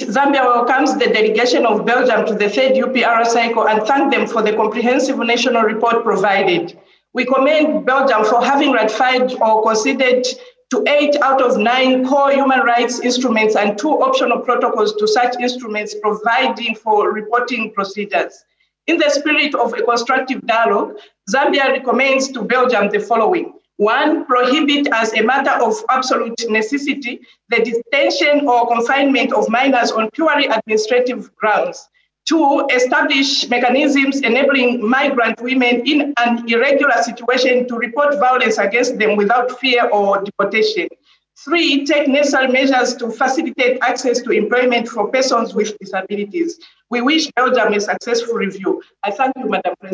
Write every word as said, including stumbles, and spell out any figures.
Zambia welcomes the delegation of Belgium to the third U P R cycle and thank them for the comprehensive national report provided. We commend Belgium for having ratified or conceded to eight out of nine core human rights instruments and two optional protocols to such instruments providing for reporting procedures. In the spirit of a constructive dialogue, Zambia recommends to Belgium the following. One, prohibit as a matter of absolute necessity the detention or confinement of minors on purely administrative grounds. Two, establish mechanisms enabling migrant women in an irregular situation to report violence against them without fear or deportation. Three, take necessary measures to facilitate access to employment for persons with disabilities. We wish Belgium a successful review. I thank you, Madam President.